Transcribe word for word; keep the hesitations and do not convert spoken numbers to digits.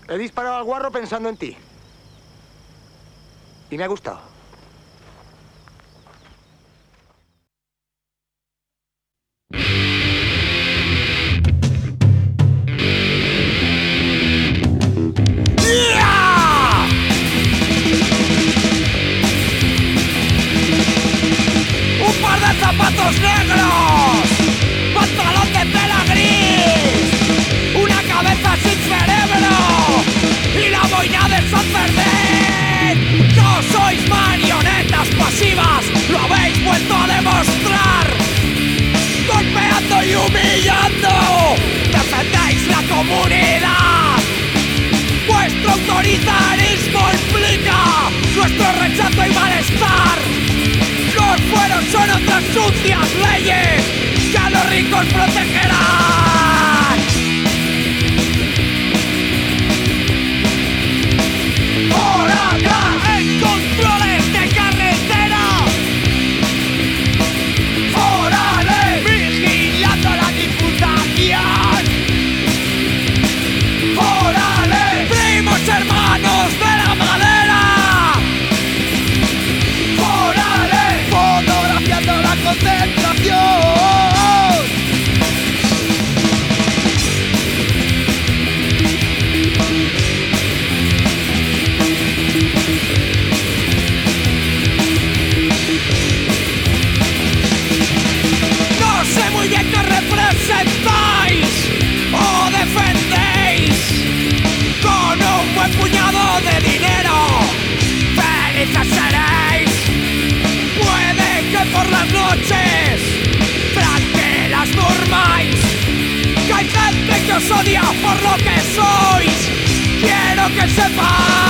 He disparado al guarro pensando en ti. Y me ha gustado. ¡Un par de zapatos negros! ¡Pantalón de tela gris! ¡Una cabeza sin cerebro! ¡Y la boina del San Fermín! ¡No sois marionetas pasivas! ¡Lo habéis vuelto a demostrar! ¡Golpeando y humillando! ¡Defendéis la comunidad! ¡Vuestro autoritarismo implica nuestro rechazo y malestar! ¡Los fueros son otras sucias leyes que a los ricos protegerán! ¡Por acá! ¡En controles de carretera! ¡Órale! ¡Vigilando la diputación! ¡Órale! ¡Primos hermanos de la madera! ¡Órale! ¡Fotografiando la concentración! No sé muy bien qué representáis o defendéis. Con un buen puñado de dinero felices seréis. Puede que por las noches tranquilas durmáis, que hay gente que os odia por lo que sois. Quiero que sepáis